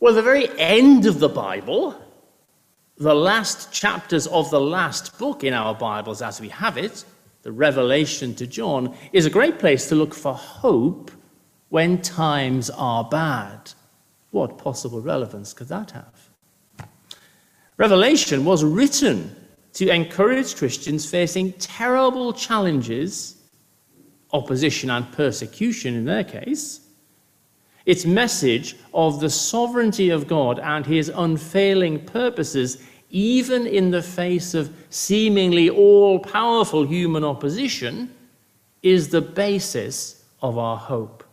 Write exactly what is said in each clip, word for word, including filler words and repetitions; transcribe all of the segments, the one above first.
Well, the very end of the Bible, the last chapters of the last book in our Bibles as we have it, the Revelation to John, is a great place to look for hope when times are bad. What possible relevance could that have? Revelation was written to encourage Christians facing terrible challenges, opposition and persecution in their case. Its message of the sovereignty of God and his unfailing purposes, even in the face of seemingly all-powerful human opposition, is the basis of our hope.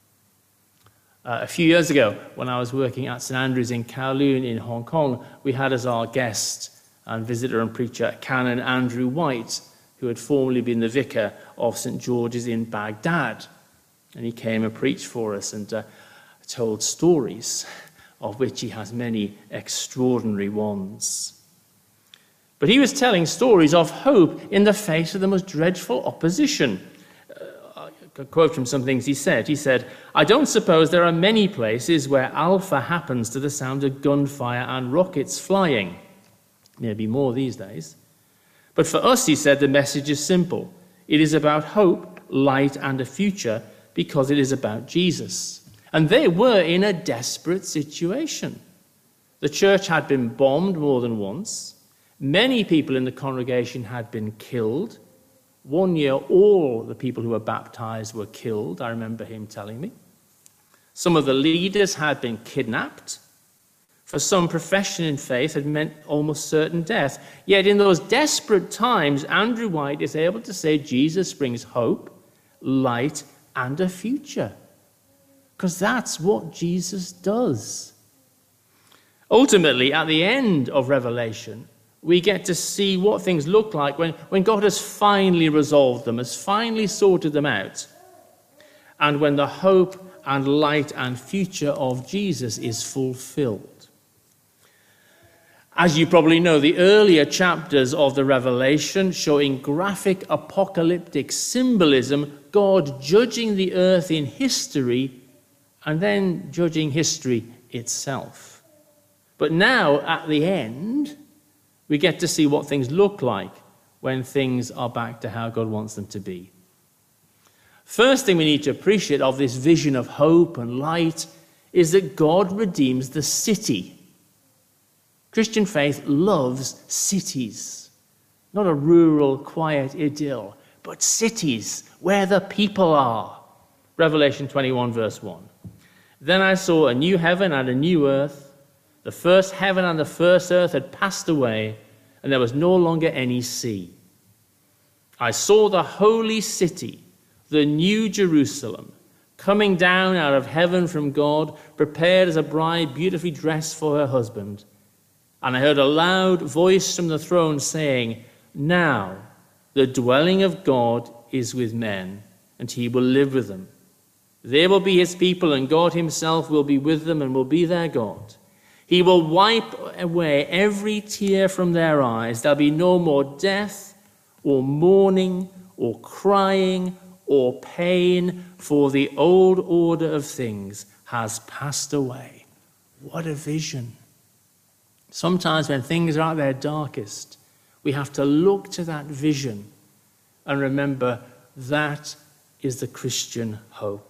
Uh, a few years ago, when I was working at Saint Andrews in Kowloon in Hong Kong, we had as our guest and visitor and preacher Canon Andrew White, who had formerly been the vicar of Saint George's in Baghdad. And he came and preached for us and uh, told stories, of which he has many extraordinary ones. But he was telling stories of hope in the face of the most dreadful opposition. Uh, I quote from some things he said. He said, "I don't suppose there are many places where Alpha happens to the sound of gunfire and rockets flying. Maybe more these days. But for us," he said, "the message is simple. It is about hope, light, and a future, because it is about Jesus." And they were in a desperate situation. The church had been bombed more than once. Many people in the congregation had been killed. One year, all the people who were baptized were killed, I remember him telling me. Some of the leaders had been kidnapped. For some, profession in faith had meant almost certain death. Yet in those desperate times, Andrew White is able to say Jesus brings hope, light, and a future. Because that's what Jesus does. Ultimately, at the end of Revelation, we get to see what things look like when, when God has finally resolved them, has finally sorted them out, and when the hope and light and future of Jesus is fulfilled. As you probably know, the earlier chapters of the Revelation showing graphic apocalyptic symbolism, God judging the earth in history and then judging history itself. But now, at the end, we get to see what things look like when things are back to how God wants them to be. First thing we need to appreciate of this vision of hope and light is that God redeems the city. Christian faith loves cities, not a rural, quiet idyll, but cities where the people are. Revelation twenty-one, verse one. "Then I saw a new heaven and a new earth. The first heaven and the first earth had passed away, and there was no longer any sea. I saw the holy city, the new Jerusalem, coming down out of heaven from God, prepared as a bride beautifully dressed for her husband. And I heard a loud voice from the throne saying, 'Now the dwelling of God is with men, and he will live with them. They will be his people, and God himself will be with them and will be their God. He will wipe away every tear from their eyes. There'll be no more death or mourning or crying or pain, for the old order of things has passed away.'" What a vision. Sometimes when things are at their darkest, we have to look to that vision and remember that is the Christian hope.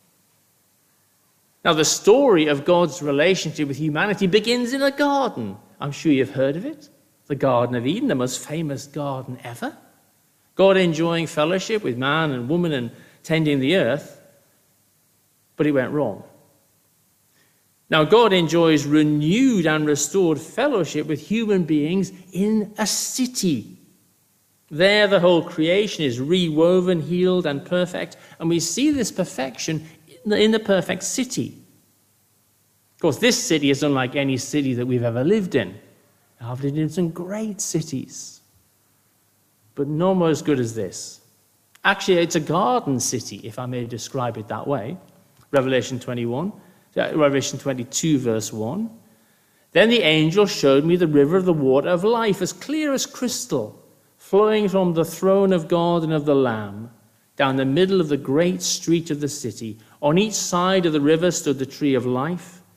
Now, the story of God's relationship with humanity begins in a garden. I'm sure you've heard of it. The Garden of Eden, the most famous garden ever. God enjoying fellowship with man and woman and tending the earth. But it went wrong. Now, God enjoys renewed and restored fellowship with human beings in a city. There, the whole creation is rewoven, healed, and perfect. And we see this perfection in the perfect city. Of course, this city is unlike any city that we've ever lived in. I've lived in some great cities, but no more as good as this. Actually, it's a garden city, if I may describe it that way. Revelation twenty-one, Revelation twenty-two, verse one. "Then the angel showed me the river of the water of life, as clear as crystal, flowing from the throne of God and of the Lamb, down the middle of the great street of the city. On each side of the river stood the tree of life.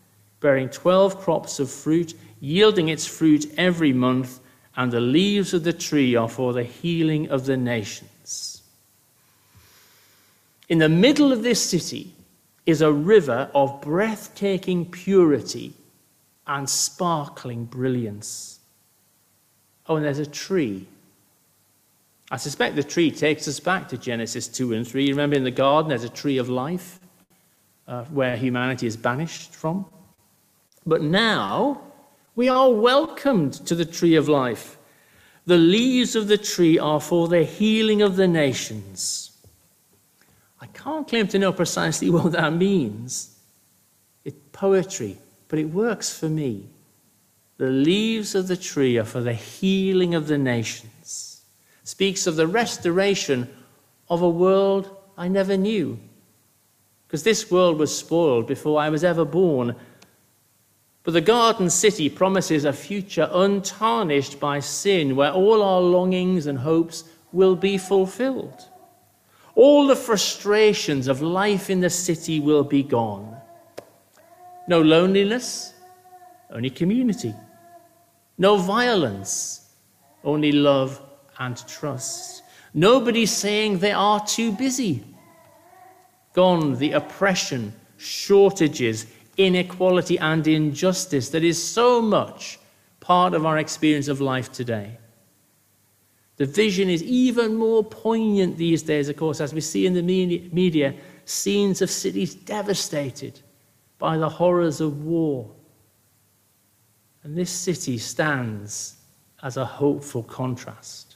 bearing twelve crops of fruit, yielding its fruit every month, and the leaves of the tree are for the healing of the nations. In the middle of this city is a river of breathtaking purity and sparkling brilliance. Oh, and there's a tree. I suspect the tree takes us back to Genesis two and three. Remember in the garden there's a tree of life uh, where humanity is banished from. But now we are welcomed to the tree of life. The leaves of the tree are for the healing of the nations. I can't claim to know precisely what that means. It's poetry, but it works for me. The leaves of the tree are for the healing of the nations. Speaks of the restoration of a world I never knew. Because this world was spoiled before I was ever born. But the garden city promises a future untarnished by sin, where all our longings and hopes will be fulfilled. All the frustrations of life in the city will be gone. No loneliness, only community. No violence, only love and trust. Nobody saying they are too busy. Gone the oppression, shortages, inequality and injustice that is so much part of our experience of life today. The vision is even more poignant these days, of course, as we see in the media scenes of cities devastated by the horrors of war. And this city stands as a hopeful contrast.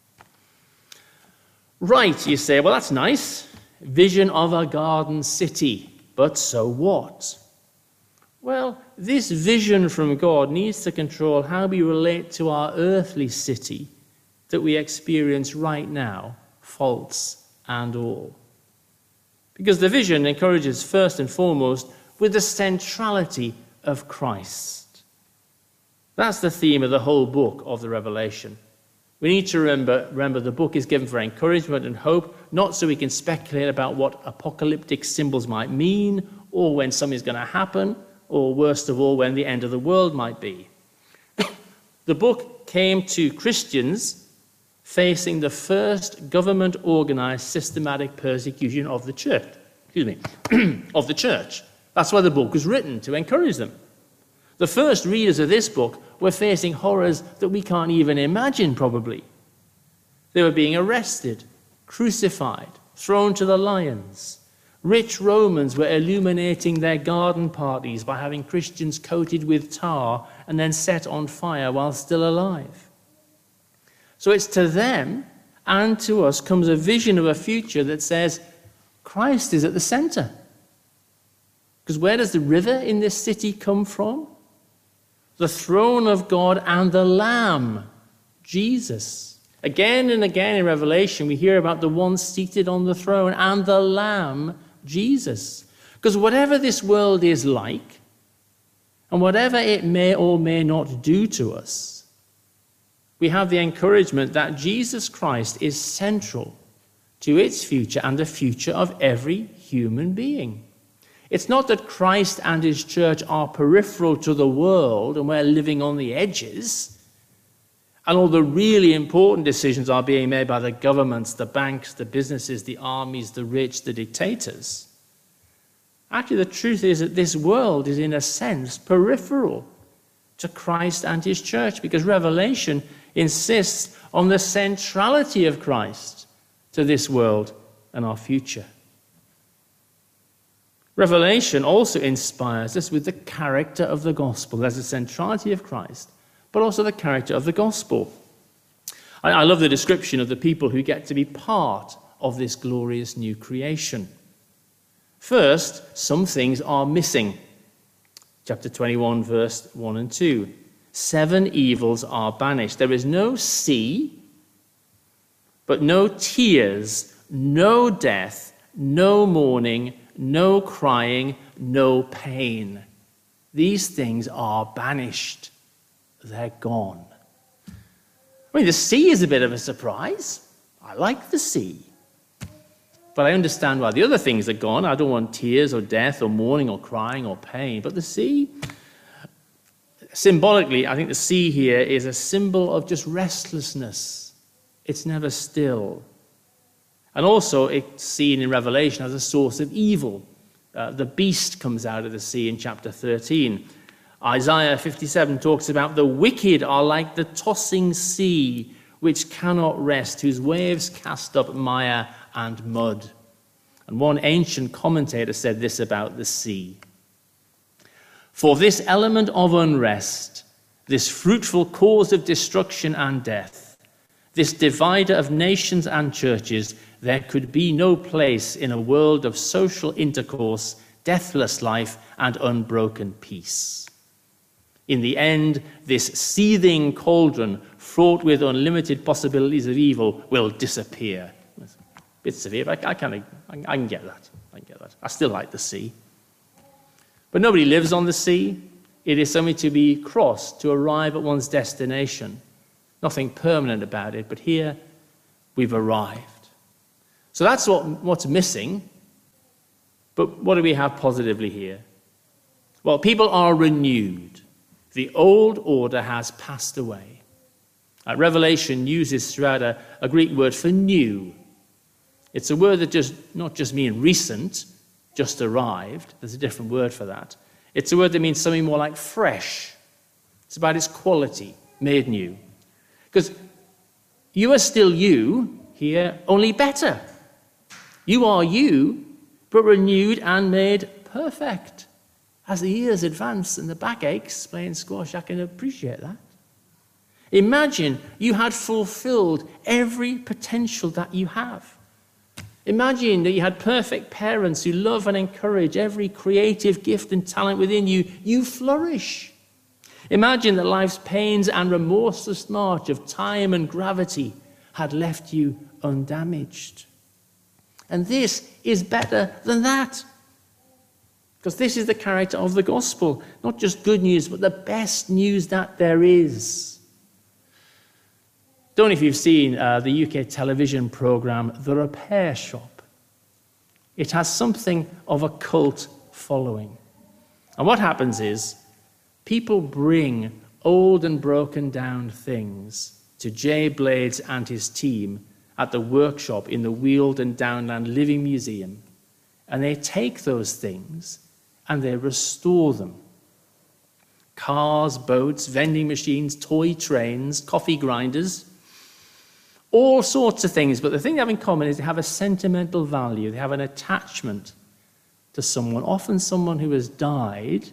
Right, you say, well, that's nice. Vision of a garden city. But so what? Well, this vision from God needs to control how we relate to our earthly city that we experience right now, faults and all. Because the vision encourages first and foremost with the centrality of Christ. That's the theme of the whole book of the Revelation. We need to remember, remember the book is given for encouragement and hope, not so we can speculate about what apocalyptic symbols might mean, or when something's going to happen, or worst of all, when the end of the world might be. The book came to Christians facing the first government-organized systematic persecution of the church. Excuse me, of the church. That's why the book was written, to encourage them. The first readers of this book were facing horrors that we can't even imagine, probably. They were being arrested, crucified, thrown to the lions. Rich Romans were illuminating their garden parties by having Christians coated with tar and then set on fire while still alive. So it's to them and to us comes a vision of a future that says Christ is at the center. Because where does the river in this city come from? The throne of God and the Lamb, Jesus. Again and again in Revelation, we hear about the one seated on the throne and the Lamb, Jesus. Because whatever this world is like, and whatever it may or may not do to us, we have the encouragement that Jesus Christ is central to its future and the future of every human being. It's not that Christ and his church are peripheral to the world and we're living on the edges, and all the really important decisions are being made by the governments, the banks, the businesses, the armies, the rich, the dictators. Actually, the truth is that this world is, in a sense, peripheral to Christ and his church, because Revelation insists on the centrality of Christ to this world and our future. Revelation also inspires us with the character of the gospel. There's the centrality of Christ, but also the character of the gospel. I, I love the description of the people who get to be part of this glorious new creation. First, some things are missing. Chapter twenty-one, verse one and two. Seven evils are banished. There is no sea, but no tears, no death, no mourning, no crying, no pain. These things are banished. They're gone. I mean, the sea is a bit of a surprise. I like the sea. But I understand why the other things are gone. I don't want tears or death or mourning or crying or pain. But the sea, symbolically, I think the sea here is a symbol of just restlessness. It's never still. And also it's seen in Revelation as a source of evil. Uh, the beast comes out of the sea in chapter thirteen. Isaiah fifty-seven talks about the wicked are like the tossing sea, which cannot rest, whose waves cast up mire and mud. And one ancient commentator said this about the sea. For this element of unrest, this fruitful cause of destruction and death, this divider of nations and churches, there could be no place in a world of social intercourse, deathless life, and unbroken peace. In the end, this seething cauldron, fraught with unlimited possibilities of evil, will disappear. It's a bit severe, but I, kind of, I, I can get that. I can get that. I still like the sea. But nobody lives on the sea. It is something to be crossed to arrive at one's destination. Nothing permanent about it, but here we've arrived. So that's what, what's missing. But what do we have positively here? Well, people are renewed. The old order has passed away. Uh, Revelation uses throughout a, a Greek word for new. It's a word that does not just mean recent, just arrived. There's a different word for that. It's a word that means something more like fresh. It's about its quality, made new. Because you are still you here, only better. You are you, but renewed and made perfect. As the years advance and the back aches playing squash, I can appreciate that. Imagine you had fulfilled every potential that you have. Imagine that you had perfect parents who love and encourage every creative gift and talent within you. You flourish. Imagine that life's pains and remorseless march of time and gravity had left you undamaged. And this is better than that. Because this is the character of the gospel. Not just good news, but the best news that there is. Don't know if you've seen uh, the U K television programme, The Repair Shop. It has something of a cult following. And what happens is, people bring old and broken down things to Jay Blades and his team at the workshop in the Weald and Downland Living Museum. And they take those things and they restore them. Cars, boats, vending machines, toy trains, coffee grinders, all sorts of things. But the thing they have in common is they have a sentimental value. They have an attachment to someone, often someone who has died.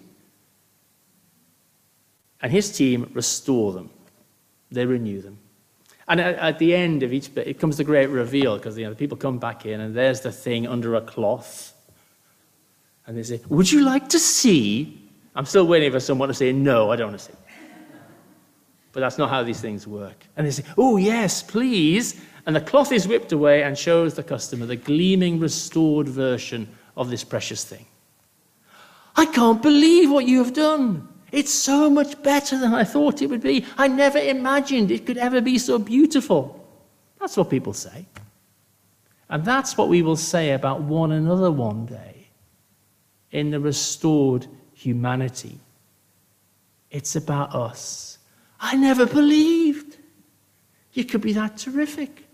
And his team restore them. They renew them. And at, at the end of each bit, it comes the great reveal, because you know, the people come back in and there's the thing under a cloth. And they say, would you like to see? I'm still waiting for someone to say, no, I don't want to see. But that's not how these things work. And they say, oh, yes, please. And the cloth is whipped away and shows the customer the gleaming, restored version of this precious thing. I can't believe what you have done. It's so much better than I thought it would be. I never imagined it could ever be so beautiful. That's what people say. And that's what we will say about one another one day in the restored humanity. It's about us. I never believed you could be that terrific.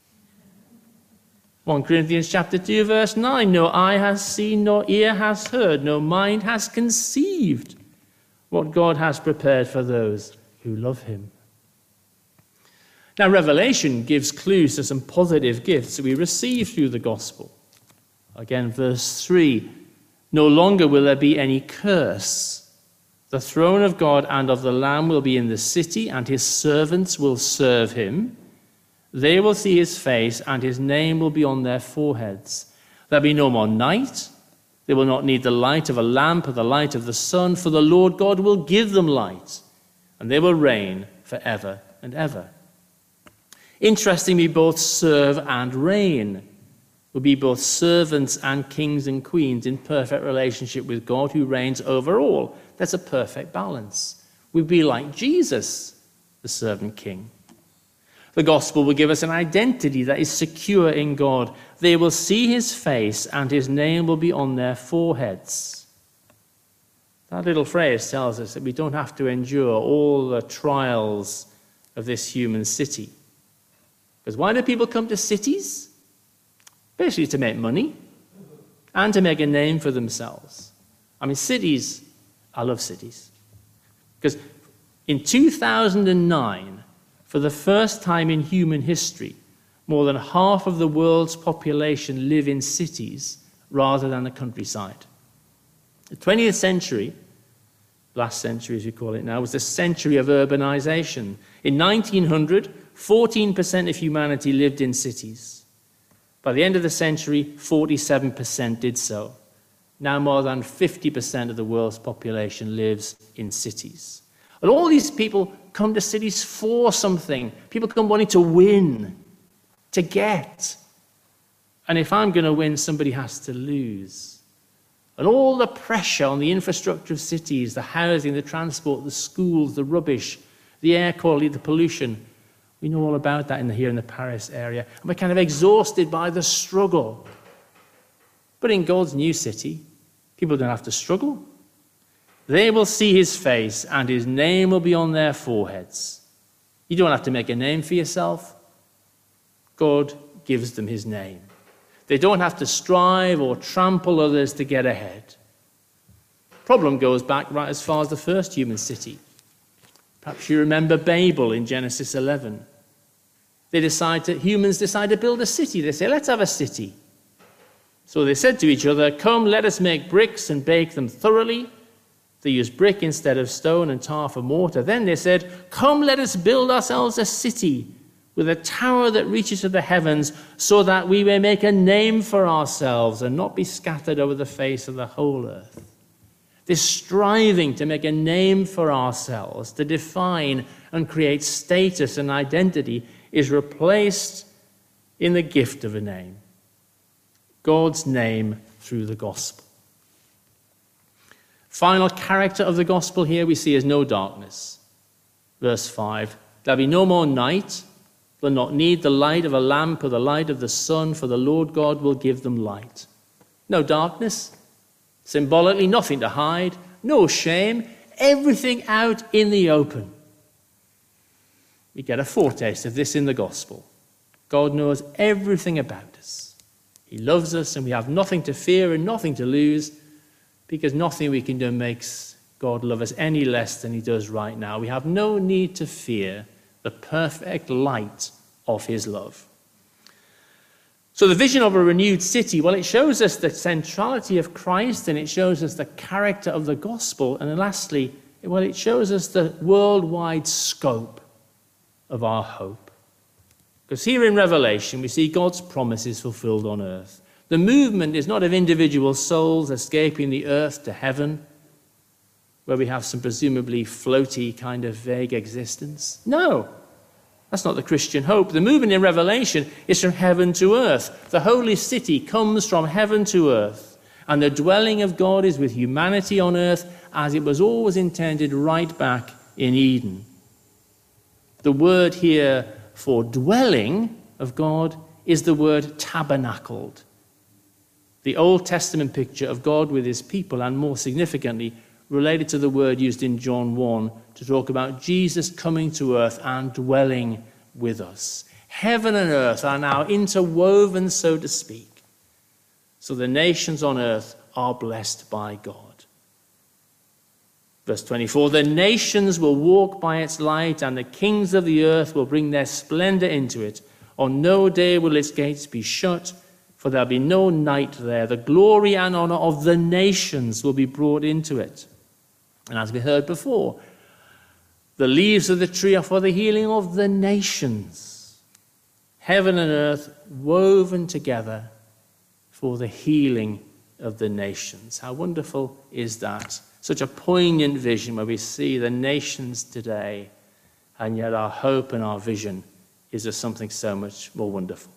First Corinthians chapter two, verse nine, no eye has seen, no ear has heard, no mind has conceived what God has prepared for those who love him. Now, Revelation gives clues to some positive gifts that we receive through the gospel. Again, verse three, no longer will there be any curse. The throne of God and of the Lamb will be in the city, and his servants will serve him. They will see his face, and his name will be on their foreheads. There'll be no more night. They will not need the light of a lamp or the light of the sun, for the Lord God will give them light, and they will reign forever and ever. Interestingly, both serve and reign. We'll be both servants and kings and queens in perfect relationship with God, who reigns over all. There's a perfect balance. We'll be like Jesus, the servant king. The gospel will give us an identity that is secure in God. They will see his face and his name will be on their foreheads. That little phrase tells us that we don't have to endure all the trials of this human city. Because why do people come to cities? Basically to make money and to make a name for themselves. I mean, cities, I love cities. Because in two thousand nine, for the first time in human history, more than half of the world's population live in cities rather than the countryside. The twentieth century, last century as we call it now, was the century of urbanization. In nineteen hundred, fourteen percent of humanity lived in cities. By the end of the century, forty-seven percent did so. Now more than fifty percent of the world's population lives in cities. And all these people come to cities for something. People come wanting to win, to get. And if I'm going to win, somebody has to lose. And all the pressure on the infrastructure of cities, the housing, the transport, the schools, the rubbish, the air quality, the pollution, we know all about that in the, here in the Paris area. And we're kind of exhausted by the struggle. But in God's new city, people don't have to struggle. They will see his face and his name will be on their foreheads. You don't have to make a name for yourself. God gives them his name. They don't have to strive or trample others to get ahead. Problem goes back right as far as the first human city. Perhaps you remember Babel in Genesis eleven. They decide to, humans decide to build a city. They say, let's have a city. So they said to each other, come, let us make bricks and bake them thoroughly. They used brick instead of stone and tar for mortar. Then they said, come, let us build ourselves a city with a tower that reaches to the heavens so that we may make a name for ourselves and not be scattered over the face of the whole earth. This striving to make a name for ourselves, to define and create status and identity, is replaced in the gift of a name. God's name through the gospel. Final character of the gospel here we see is no darkness. Verse five, there'll be no more night. They'll not need the light of a lamp or the light of the sun, for the Lord God will give them light. No darkness. Symbolically, nothing to hide. No shame. Everything out in the open. We get a foretaste of this in the gospel. God knows everything about us. He loves us and we have nothing to fear and nothing to lose, because nothing we can do makes God love us any less than he does right now. We have no need to fear the perfect light of his love. So the vision of a renewed city, well, it shows us the centrality of Christ and it shows us the character of the gospel. And then lastly, well, it shows us the worldwide scope of our hope. Because here in Revelation, we see God's promises fulfilled on earth. The movement is not of individual souls escaping the earth to heaven, where we have some presumably floaty kind of vague existence. No, that's not the Christian hope. The movement in Revelation is from heaven to earth. The holy city comes from heaven to earth, and the dwelling of God is with humanity on earth as it was always intended right back in Eden. The word here for dwelling of God is the word tabernacled. The Old Testament picture of God with his people, and more significantly, related to the word used in John one to talk about Jesus coming to earth and dwelling with us. Heaven and earth are now interwoven, so to speak. So the nations on earth are blessed by God. Verse twenty-four, the nations will walk by its light, and the kings of the earth will bring their splendor into it. On no day will its gates be shut, for there'll be no night there. The glory and honor of the nations will be brought into it. And as we heard before, the leaves of the tree are for the healing of the nations. Heaven and earth woven together for the healing of the nations. How wonderful is that? Such a poignant vision where we see the nations today, and yet our hope and our vision is of something so much more wonderful.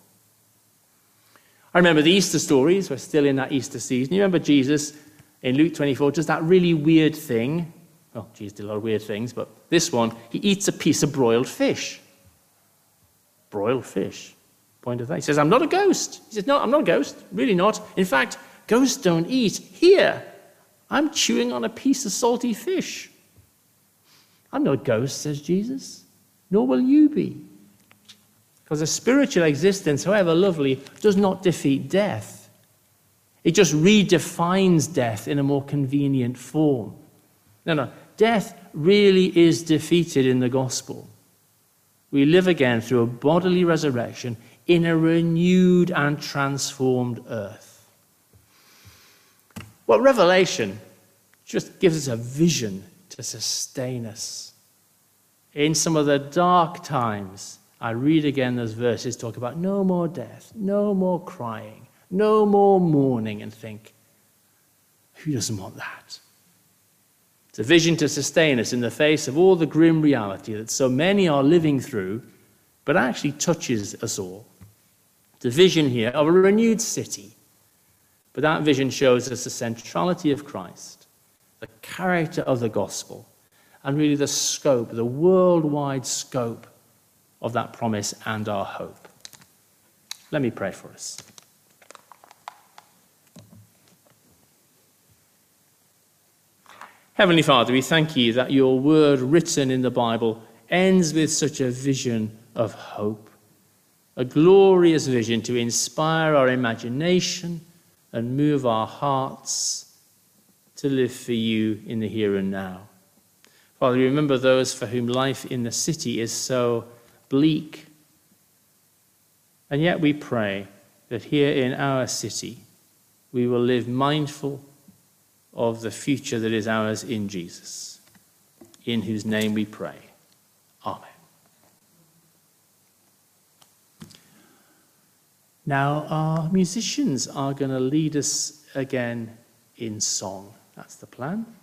I remember the Easter stories. We're still in that Easter season. You remember Jesus in Luke twenty-four does that really weird thing. Well, Jesus did a lot of weird things, but this one, he eats a piece of broiled fish. broiled fish. Point of that. He says, I'm not a ghost. He says, no, I'm not a ghost. Really not. In fact, ghosts don't eat. Here, I'm chewing on a piece of salty fish. I'm no ghost, says Jesus. Nor will you be. Because a spiritual existence, however lovely, does not defeat death. It just redefines death in a more convenient form. No, no. Death really is defeated in the gospel. We live again through a bodily resurrection in a renewed and transformed earth. Well, Revelation just gives us a vision to sustain us. In some of the dark times, I read again those verses, talk about no more death, no more crying, no more mourning, and think, who doesn't want that? It's a vision to sustain us in the face of all the grim reality that so many are living through, but actually touches us all. It's a vision here of a renewed city, but that vision shows us the centrality of Christ, the character of the gospel, and really the scope, the worldwide scope of that promise and our hope. Let me pray for us. Heavenly Father, we thank you that your word written in the Bible ends with such a vision of hope, a glorious vision to inspire our imagination and move our hearts to live for you in the here and now. Father, remember those for whom life in the city is so bleak. And yet we pray that here in our city, we will live mindful of the future that is ours in Jesus, in whose name we pray. Amen. Now our musicians are going to lead us again in song. That's the plan.